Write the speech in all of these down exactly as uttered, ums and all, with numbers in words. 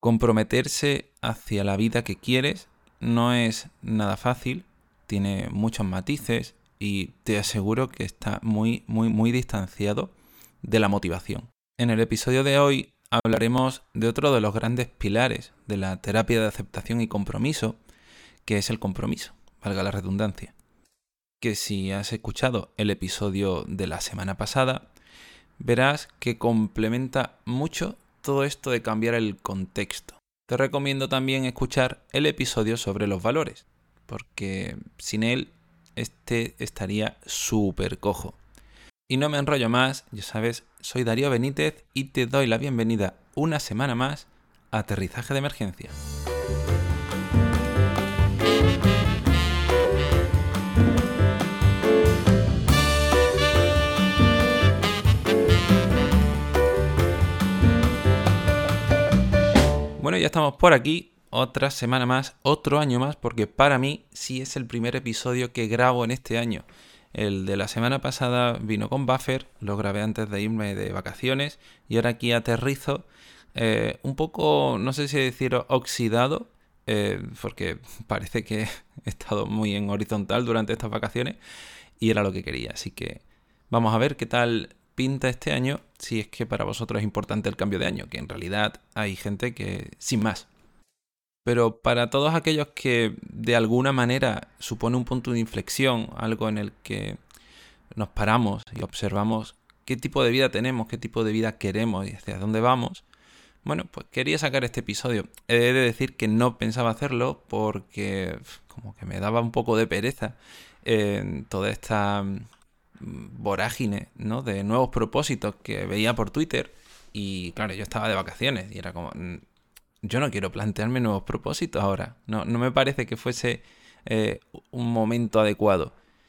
Comprometerse hacia la vida que quieres no es nada fácil, tiene muchos matices y te aseguro que está muy, muy, muy distanciado de la motivación. En el episodio de hoy hablaremos de otro de los grandes pilares de la terapia de aceptación y compromiso, que es el compromiso, valga la redundancia. Que si has escuchado el episodio de la semana pasada, verás que complementa mucho todo esto de cambiar el contexto. Te recomiendo también escuchar el episodio sobre los valores, porque sin él este estaría súper cojo. Y no me enrollo más, ya sabes, soy Darío Benítez y te doy la bienvenida una semana más a Aterrizaje de Emergencia. Bueno, ya estamos por aquí, otra semana más, otro año más, porque para mí sí es el primer episodio que grabo en este año. El de la semana pasada vino con buffer, lo grabé antes de irme de vacaciones y ahora aquí aterrizo eh, un poco, no sé si decir oxidado, eh, porque parece que he estado muy en horizontal durante estas vacaciones y era lo que quería. Así que vamos a ver qué tal pinta este año, si es que para vosotros es importante el cambio de año, que en realidad hay gente que sin más. Pero para todos aquellos que de alguna manera supone un punto de inflexión, algo en el que nos paramos y observamos qué tipo de vida tenemos, qué tipo de vida queremos y hacia dónde vamos, bueno, pues quería sacar este episodio. He de decir que no pensaba hacerlo porque como que me daba un poco de pereza en toda esta vorágine, ¿no?, de nuevos propósitos que veía por Twitter. Y claro, yo estaba de vacaciones y era como, yo no quiero plantearme nuevos propósitos ahora. No, no me parece que fuese eh, un momento adecuado.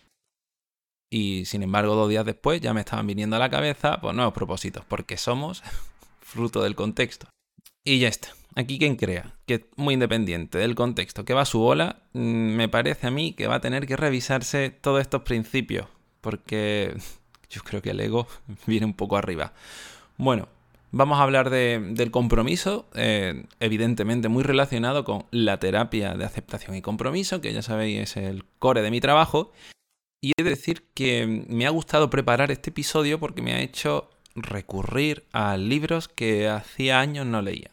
Y sin embargo, dos días después ya me estaban viniendo a la cabeza pues, nuevos propósitos, porque somos fruto del contexto. Y ya está. Aquí quien crea que es muy independiente del contexto, que va a su bola, me parece a mí que va a tener que revisarse todos estos principios, porque yo creo que el ego viene un poco arriba. Bueno, vamos a hablar de, del compromiso, eh, evidentemente muy relacionado con la terapia de aceptación y compromiso, que ya sabéis es el core de mi trabajo. Y he de decir que me ha gustado preparar este episodio porque me ha hecho recurrir a libros que hacía años no leía.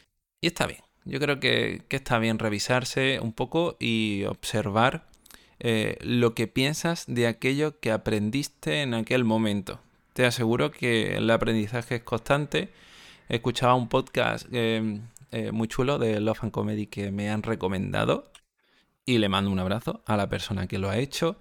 Y está bien, yo creo que, que está bien revisarse un poco y observar eh, lo que piensas de aquello que aprendiste en aquel momento. Te aseguro que el aprendizaje es constante. He escuchado un podcast eh, eh, muy chulo de Love and Comedy que me han recomendado y le mando un abrazo a la persona que lo ha hecho.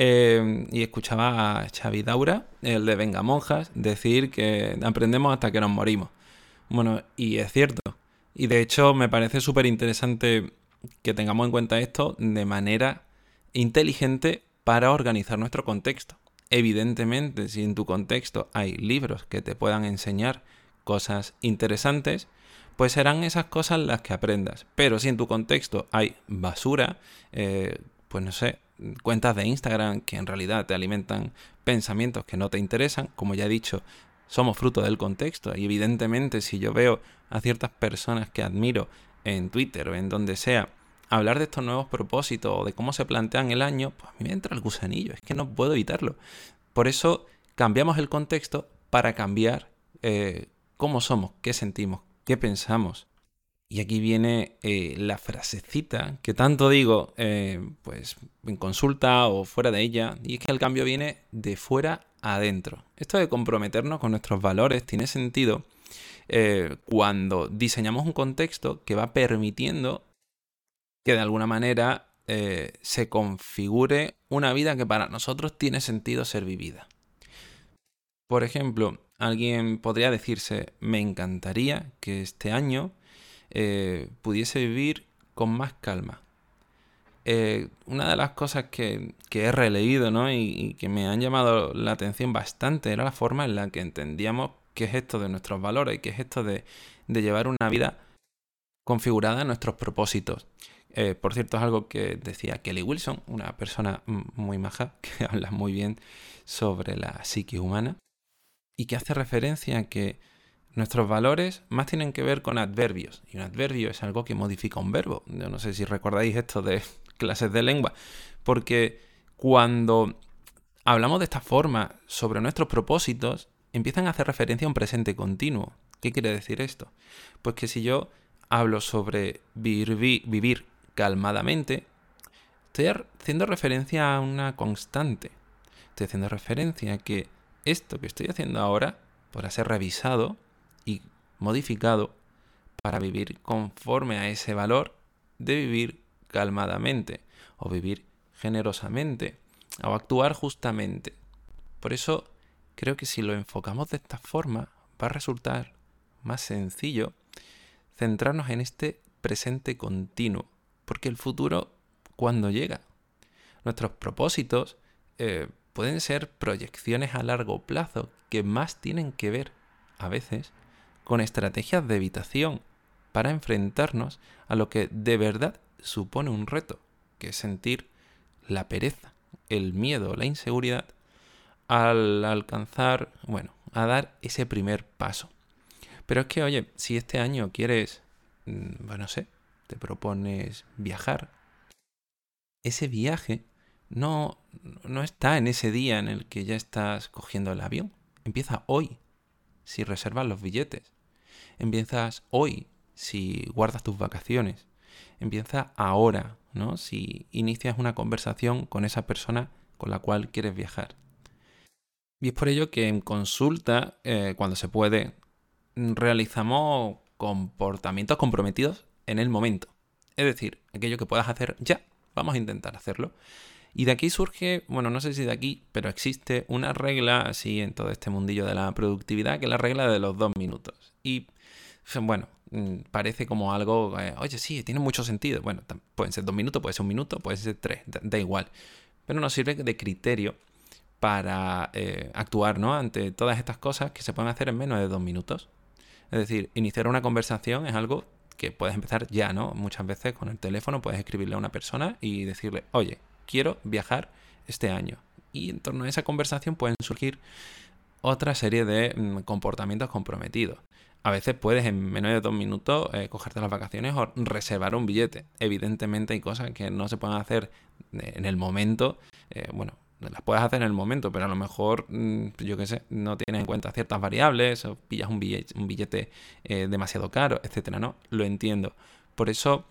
Eh, y escuchaba a Xavi Daura, el de Venga Monjas, decir que aprendemos hasta que nos morimos. Bueno, y es cierto. Y de hecho me parece súper interesante que tengamos en cuenta esto de manera inteligente para organizar nuestro contexto. Evidentemente, si en tu contexto hay libros que te puedan enseñar cosas interesantes, pues serán esas cosas las que aprendas. Pero si en tu contexto hay basura, eh, pues no sé, cuentas de Instagram que en realidad te alimentan pensamientos que no te interesan, como ya he dicho, somos fruto del contexto. Y evidentemente si yo veo a ciertas personas que admiro en Twitter o en donde sea, hablar de estos nuevos propósitos o de cómo se plantean el año, pues a mí me entra el gusanillo, es que no puedo evitarlo. Por eso cambiamos el contexto para cambiar eh, cómo somos, qué sentimos, qué pensamos. Y aquí viene eh, la frasecita que tanto digo eh, pues en consulta o fuera de ella, y es que el cambio viene de fuera a adentro. Esto de comprometernos con nuestros valores tiene sentido eh, cuando diseñamos un contexto que va permitiendo que de alguna manera eh, se configure una vida que para nosotros tiene sentido ser vivida. Por ejemplo, alguien podría decirse, me encantaría que este año eh, pudiese vivir con más calma. Eh, una de las cosas que, que he releído, ¿no?, y, y que me han llamado la atención bastante era la forma en la que entendíamos qué es esto de nuestros valores y qué es esto de, de llevar una vida configurada en nuestros propósitos. Eh, por cierto, es algo que decía Kelly Wilson, una persona muy maja que habla muy bien sobre la psique humana y que hace referencia a que Nuestros valores más tienen que ver con adverbios. Y un adverbio es algo que modifica un verbo. Yo no sé si recordáis esto de clases de lengua. Porque cuando hablamos de esta forma sobre nuestros propósitos, empiezan a hacer referencia a un presente continuo. ¿Qué quiere decir esto? Pues que si yo hablo sobre vivir, vivir calmadamente, estoy haciendo referencia a una constante. Estoy haciendo referencia a que esto que estoy haciendo ahora podrá ser revisado y modificado para vivir conforme a ese valor de vivir calmadamente o vivir generosamente o actuar justamente. Por eso creo que si lo enfocamos de esta forma va a resultar más sencillo centrarnos en este presente continuo, porque el futuro, ¿cuándo llega? Nuestros propósitos eh, pueden ser proyecciones a largo plazo que más tienen que ver, a veces, con estrategias de evitación para enfrentarnos a lo que de verdad supone un reto, que es sentir la pereza, el miedo, la inseguridad al alcanzar, bueno, a dar ese primer paso. Pero es que, oye, si este año quieres, bueno, no sé, te propones viajar, ese viaje no, no está en ese día en el que ya estás cogiendo el avión. Empieza hoy, si reservas los billetes. Empiezas hoy, si guardas tus vacaciones. Empieza ahora, ¿no? Si inicias una conversación con esa persona con la cual quieres viajar. Y es por ello que en consulta, eh, cuando se puede, realizamos comportamientos comprometidos en el momento. Es decir, aquello que puedas hacer ya, vamos a intentar hacerlo. Y de aquí surge, bueno, no sé si de aquí, pero existe una regla así en todo este mundillo de la productividad, que es la regla de los dos minutos. Y, bueno, parece como algo, eh, oye, sí, tiene mucho sentido. Bueno, pueden ser dos minutos, puede ser un minuto, puede ser tres, da, da igual. Pero nos sirve de criterio para eh, actuar, ¿no?, ante todas estas cosas que se pueden hacer en menos de dos minutos. Es decir, iniciar una conversación es algo que puedes empezar ya, ¿no? Muchas veces con el teléfono puedes escribirle a una persona y decirle, oye, quiero viajar este año. Y en torno a esa conversación pueden surgir otra serie de mm, comportamientos comprometidos. A veces puedes en menos de dos minutos eh, cogerte las vacaciones o reservar un billete. Evidentemente hay cosas que no se pueden hacer en el momento. Eh, bueno, las puedes hacer en el momento, pero a lo mejor, yo qué sé, no tienes en cuenta ciertas variables o pillas un billete, un billete eh, demasiado caro, etcétera, ¿no? Lo entiendo. Por eso,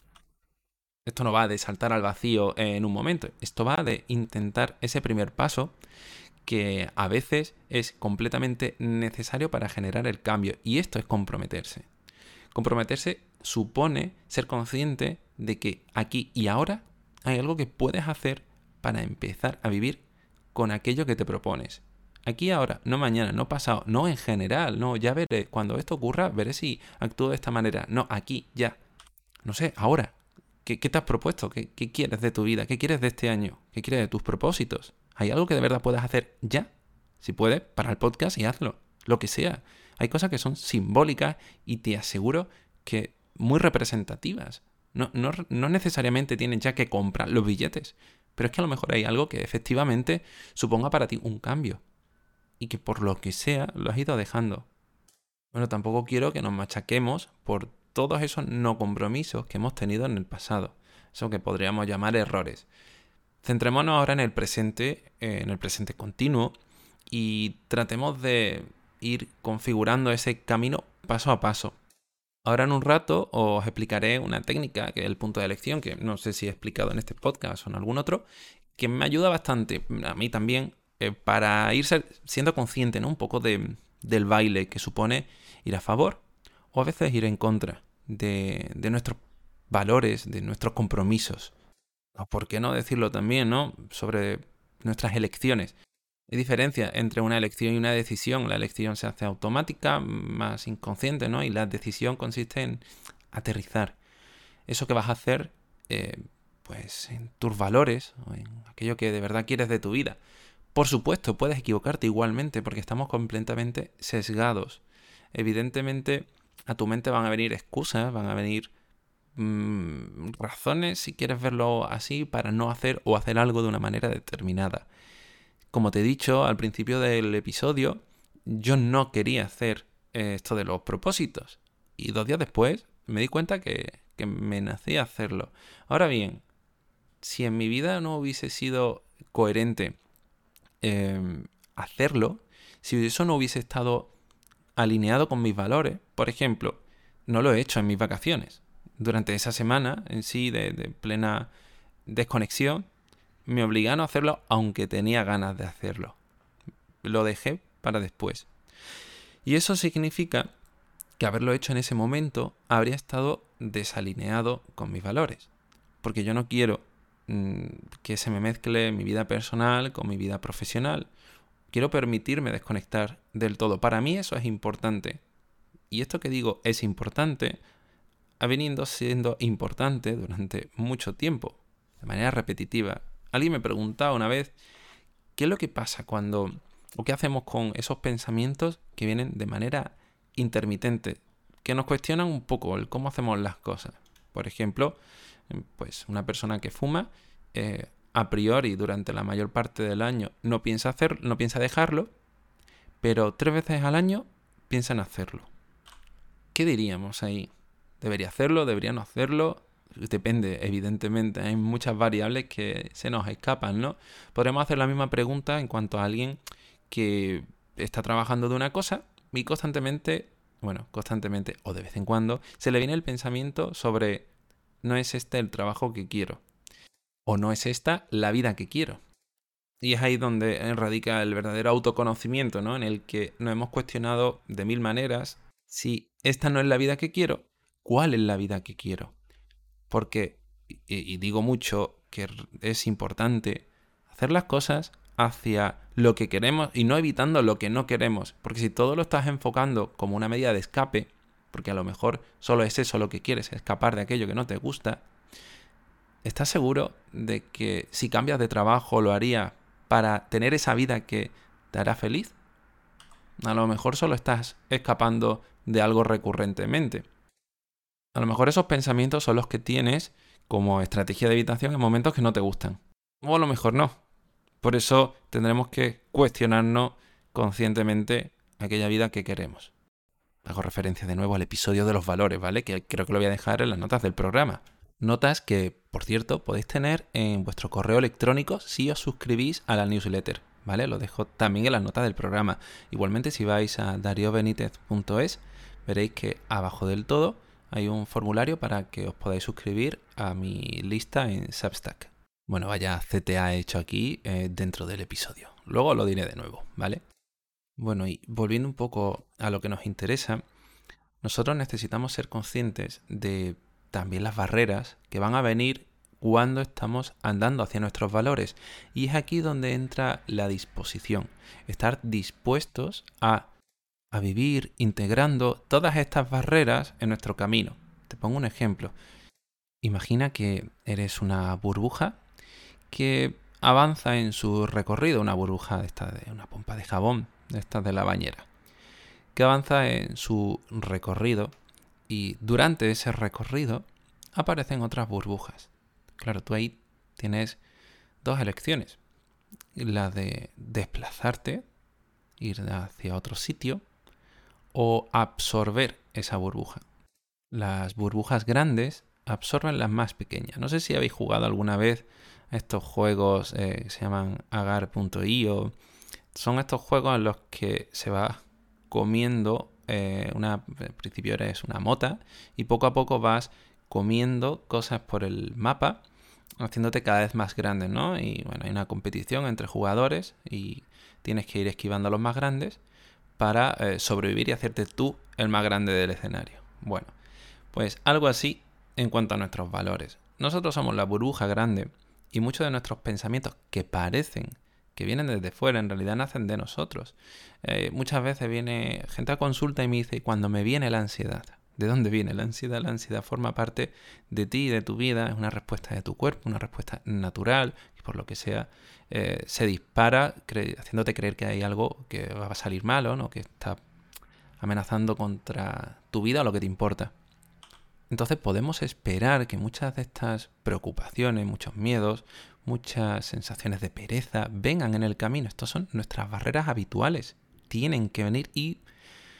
esto no va de saltar al vacío en un momento. Esto va de intentar ese primer paso que a veces es completamente necesario para generar el cambio. Y esto es comprometerse. Comprometerse supone ser consciente de que aquí y ahora hay algo que puedes hacer para empezar a vivir con aquello que te propones. Aquí ahora, no mañana, no pasado, no en general, no, ya veré, cuando esto ocurra, veré si actúo de esta manera. No, aquí, ya. No sé, ahora. ¿Qué, qué te has propuesto? ¿Qué, ¿Qué quieres de tu vida? ¿Qué quieres de este año? ¿Qué quieres de tus propósitos? ¿Hay algo que de verdad puedas hacer ya? Si puedes, para el podcast y hazlo. Lo que sea. Hay cosas que son simbólicas y te aseguro que muy representativas. No, no, no necesariamente tienen ya que comprar los billetes, pero es que a lo mejor hay algo que efectivamente suponga para ti un cambio y que por lo que sea lo has ido dejando. Bueno, tampoco quiero que nos machaquemos por todos esos no compromisos que hemos tenido en el pasado, eso que podríamos llamar errores. Centrémonos ahora en el presente, eh, en el presente continuo, y tratemos de ir configurando ese camino paso a paso. Ahora en un rato os explicaré una técnica, que es el punto de elección, que no sé si he explicado en este podcast o en algún otro, que me ayuda bastante, a mí también, eh, para ir ser, siendo consciente, ¿no?, un poco de, del baile que supone ir a favor o a veces ir en contra de, de nuestros valores, de nuestros compromisos. O por qué no decirlo también, ¿no?, sobre nuestras elecciones. Hay diferencia entre una elección y una decisión. La elección se hace automática, más inconsciente, ¿no? Y la decisión consiste en aterrizar eso que vas a hacer, eh, pues en tus valores o en aquello que de verdad quieres de tu vida. Por supuesto, puedes equivocarte igualmente porque estamos completamente sesgados. Evidentemente, a tu mente van a venir excusas, van a venir mmm, razones, si quieres verlo así, para no hacer o hacer algo de una manera determinada. Como te he dicho al principio del episodio, yo no quería hacer eh, esto de los propósitos. Y dos días después me di cuenta que, que me nacía hacerlo. Ahora bien, si en mi vida no hubiese sido coherente eh, hacerlo, si eso no hubiese estado alineado con mis valores, por ejemplo, no lo he hecho en mis vacaciones. Durante esa semana en sí de, de plena desconexión, me obligué a no hacerlo aunque tenía ganas de hacerlo. Lo dejé para después. Y eso significa que haberlo hecho en ese momento habría estado desalineado con mis valores. Porque yo no quiero mmm, que se me mezcle mi vida personal con mi vida profesional. Quiero permitirme desconectar del todo. Para mí eso es importante. Y esto que digo es importante ha venido siendo importante durante mucho tiempo, de manera repetitiva. Alguien me preguntaba una vez, ¿qué es lo que pasa cuando, o qué hacemos con esos pensamientos que vienen de manera intermitente, que nos cuestionan un poco el cómo hacemos las cosas? Por ejemplo, pues una persona que fuma, eh, a priori durante la mayor parte del año no piensa hacer, no piensa dejarlo, pero tres veces al año piensa en hacerlo. ¿Qué diríamos ahí? ¿Debería hacerlo? ¿Debería no hacerlo? Depende, evidentemente. Hay muchas variables que se nos escapan, ¿no? Podremos hacer la misma pregunta en cuanto a alguien que está trabajando de una cosa y constantemente, bueno, constantemente o de vez en cuando, se le viene el pensamiento sobre no es este el trabajo que quiero o no es esta la vida que quiero. Y es ahí donde radica el verdadero autoconocimiento, ¿no? En el que nos hemos cuestionado de mil maneras si esta no es la vida que quiero, ¿cuál es la vida que quiero? Porque, y, y digo mucho que es importante hacer las cosas hacia lo que queremos y no evitando lo que no queremos. Porque si todo lo estás enfocando como una medida de escape, porque a lo mejor solo es eso lo que quieres, escapar de aquello que no te gusta, ¿estás seguro de que si cambias de trabajo lo harías para tener esa vida que te hará feliz? A lo mejor solo estás escapando de algo recurrentemente. A lo mejor esos pensamientos son los que tienes como estrategia de evitación en momentos que no te gustan. O a lo mejor no. Por eso tendremos que cuestionarnos conscientemente aquella vida que queremos. Hago referencia de nuevo al episodio de los valores, ¿vale? Que creo que lo voy a dejar en las notas del programa. Notas que, por cierto, podéis tener en vuestro correo electrónico si os suscribís a la newsletter, ¿vale? Lo dejo también en las notas del programa. Igualmente, si vais a dario benitez punto es, veréis que abajo del todo hay un formulario para que os podáis suscribir a mi lista en Substack. Bueno, vaya C T A he hecho aquí eh, dentro del episodio. Luego lo diré de nuevo, ¿vale? Bueno, y volviendo un poco a lo que nos interesa, nosotros necesitamos ser conscientes de también las barreras que van a venir cuando estamos andando hacia nuestros valores. Y es aquí donde entra la disposición. Estar dispuestos a, a vivir integrando todas estas barreras en nuestro camino. Te pongo un ejemplo. Imagina que eres una burbuja que avanza en su recorrido, una burbuja de esta de una pompa de jabón, de estas de la bañera, que avanza en su recorrido y durante ese recorrido aparecen otras burbujas. Claro, tú ahí tienes dos elecciones. La de desplazarte, ir hacia otro sitio, o absorber esa burbuja. Las burbujas grandes absorben las más pequeñas. No sé si habéis jugado alguna vez a estos juegos eh, que se llaman agar punto io. Son estos juegos en los que se va comiendo, eh, una, al principio eres una mota y poco a poco vas comiendo cosas por el mapa, haciéndote cada vez más grande, ¿no? Y bueno, hay una competición entre jugadores y tienes que ir esquivando a los más grandes para eh, sobrevivir y hacerte tú el más grande del escenario. Bueno, pues algo así en cuanto a nuestros valores. Nosotros somos la burbuja grande y muchos de nuestros pensamientos que parecen que vienen desde fuera, en realidad nacen de nosotros. Eh, muchas veces viene gente a consulta y me dice, cuando me viene la ansiedad, ¿de dónde viene la ansiedad? La ansiedad forma parte de ti y de tu vida, es una respuesta de tu cuerpo, una respuesta natural, y por lo que sea, eh, se dispara cre- haciéndote creer que hay algo que va a salir mal o no, que está amenazando contra tu vida o lo que te importa. Entonces podemos esperar que muchas de estas preocupaciones, muchos miedos, muchas sensaciones de pereza vengan en el camino. Estas son nuestras barreras habituales. Tienen que venir y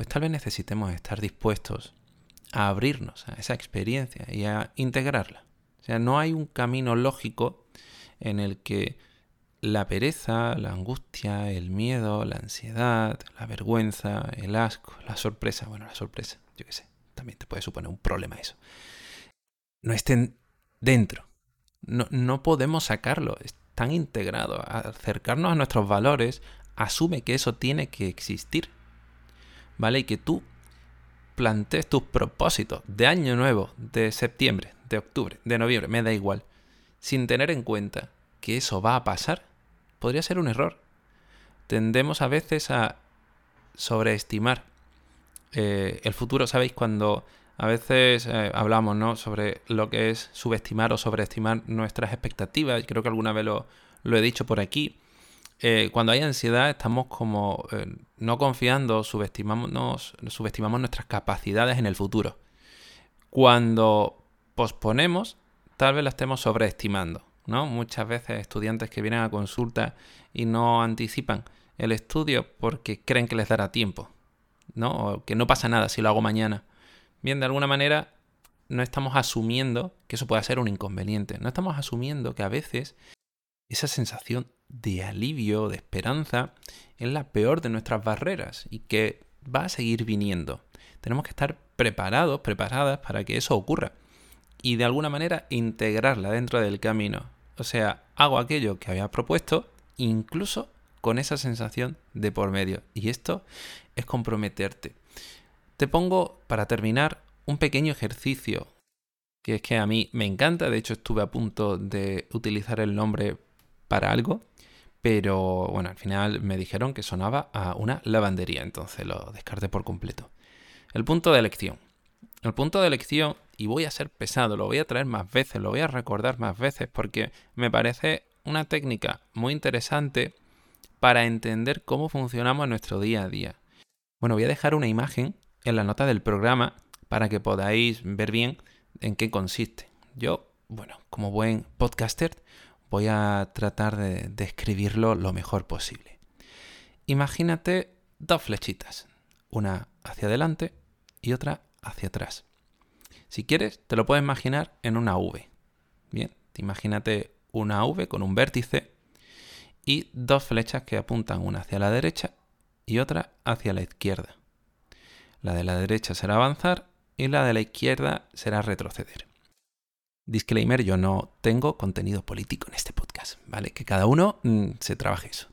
pues tal vez necesitemos estar dispuestos a abrirnos a esa experiencia y a integrarla. O sea, no hay un camino lógico en el que la pereza, la angustia, el miedo, la ansiedad, la vergüenza, el asco, la sorpresa, bueno, la sorpresa, yo qué sé, también te puede suponer un problema eso, no estén dentro. No, no podemos sacarlo, están integrados. Acercarnos a nuestros valores asume que eso tiene que existir, ¿vale? Y que tú plantees tus propósitos de año nuevo, de septiembre, de octubre, de noviembre, me da igual, sin tener en cuenta que eso va a pasar, podría ser un error. Tendemos a veces a sobreestimar eh, el futuro. ¿Sabéis? Cuando a veces eh, hablamos, ¿no?, sobre lo que es subestimar o sobreestimar nuestras expectativas, y creo que alguna vez lo, lo he dicho por aquí. Eh, cuando hay ansiedad estamos como eh, no confiando, subestimamos, subestimamos nuestras capacidades en el futuro. Cuando posponemos, tal vez la estemos sobreestimando, ¿no? Muchas veces estudiantes que vienen a consulta y no anticipan el estudio porque creen que les dará tiempo, ¿no? O que no pasa nada si lo hago mañana. Bien, de alguna manera no estamos asumiendo que eso pueda ser un inconveniente. No estamos asumiendo que a veces esa sensación de alivio, de esperanza, es la peor de nuestras barreras y que va a seguir viniendo. Tenemos que estar preparados, preparadas para que eso ocurra y de alguna manera integrarla dentro del camino. O sea, hago aquello que había propuesto, incluso con esa sensación de por medio. Y esto es comprometerte. Te pongo, para terminar, un pequeño ejercicio que es que a mí me encanta. De hecho, estuve a punto de utilizar el nombre para algo, pero bueno, al final me dijeron que sonaba a una lavandería, entonces lo descarté por completo. El punto de elección. El punto de elección, y voy a ser pesado, lo voy a traer más veces, lo voy a recordar más veces, porque me parece una técnica muy interesante para entender cómo funcionamos en nuestro día a día. Bueno, voy a dejar una imagen en la nota del programa para que podáis ver bien en qué consiste. Yo, bueno, como buen podcaster, voy a tratar de describirlo lo mejor posible. Imagínate dos flechitas, una hacia adelante y otra hacia atrás. Si quieres, te lo puedes imaginar en una V. Bien, imagínate una V con un vértice y dos flechas que apuntan una hacia la derecha y otra hacia la izquierda. La de la derecha será avanzar y la de la izquierda será retroceder. Disclaimer, yo no tengo contenido político en este podcast, ¿vale? Que cada uno mmm, se trabaje eso.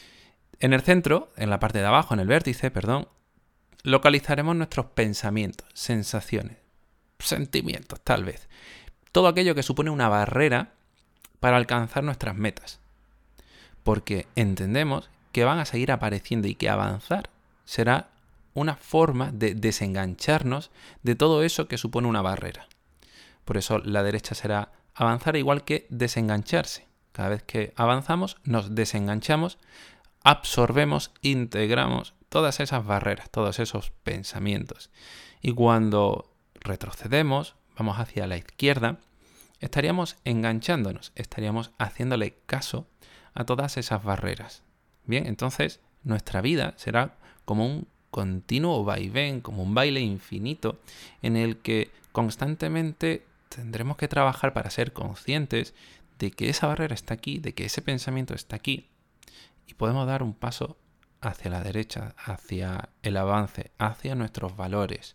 En el centro, en la parte de abajo, en el vértice, perdón, localizaremos nuestros pensamientos, sensaciones, sentimientos, tal vez. Todo aquello que supone una barrera para alcanzar nuestras metas. Porque entendemos que van a seguir apareciendo y que avanzar será una forma de desengancharnos de todo eso que supone una barrera. Por eso la derecha será avanzar igual que desengancharse. Cada vez que avanzamos, nos desenganchamos, absorbemos, integramos todas esas barreras, todos esos pensamientos. Y cuando retrocedemos, vamos hacia la izquierda, estaríamos enganchándonos, estaríamos haciéndole caso a todas esas barreras. Bien, entonces nuestra vida será como un continuo vaivén, como un baile infinito en el que constantemente tendremos que trabajar para ser conscientes de que esa barrera está aquí, de que ese pensamiento está aquí, y podemos dar un paso hacia la derecha, hacia el avance, hacia nuestros valores.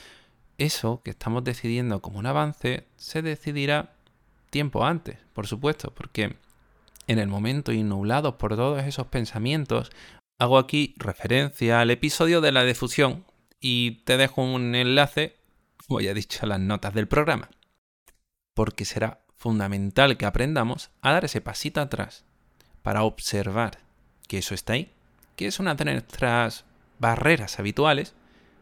Eso que estamos decidiendo como un avance se decidirá tiempo antes, por supuesto, porque en el momento y nublados por todos esos pensamientos, hago aquí referencia al episodio de la difusión y te dejo un enlace, como ya he dicho, a las notas del programa. Porque será fundamental que aprendamos a dar ese pasito atrás para observar que eso está ahí, que es una de nuestras barreras habituales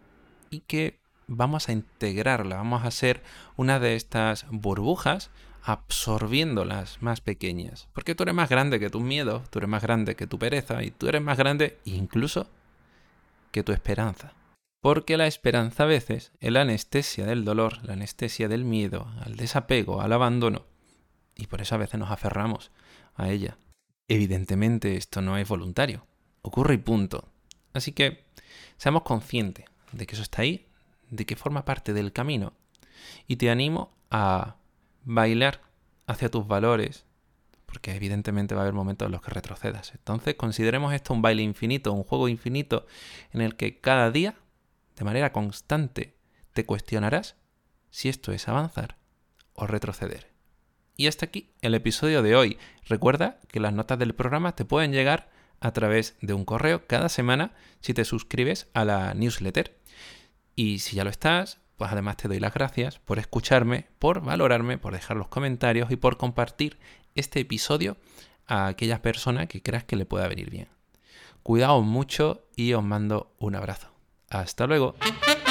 y que vamos a integrarla, vamos a ser una de estas burbujas absorbiendo las más pequeñas. Porque tú eres más grande que tus miedos, tú eres más grande que tu pereza y tú eres más grande incluso que tu esperanza. Porque la esperanza a veces es la anestesia del dolor, la anestesia del miedo, al desapego, al abandono. Y por eso a veces nos aferramos a ella. Evidentemente esto no es voluntario. Ocurre y punto. Así que seamos conscientes, de que eso está ahí, de que forma parte del camino. Y te animo a bailar hacia tus valores, porque evidentemente va a haber momentos en los que retrocedas. Entonces consideremos esto un baile infinito, un juego infinito, en el que cada día, de manera constante, te cuestionarás si esto es avanzar o retroceder. Y hasta aquí el episodio de hoy. Recuerda que las notas del programa te pueden llegar a través de un correo cada semana si te suscribes a la newsletter. Y si ya lo estás, pues además te doy las gracias por escucharme, por valorarme, por dejar los comentarios y por compartir este episodio a aquellas personas que creas que le pueda venir bien. Cuidaos mucho y os mando un abrazo. Hasta luego.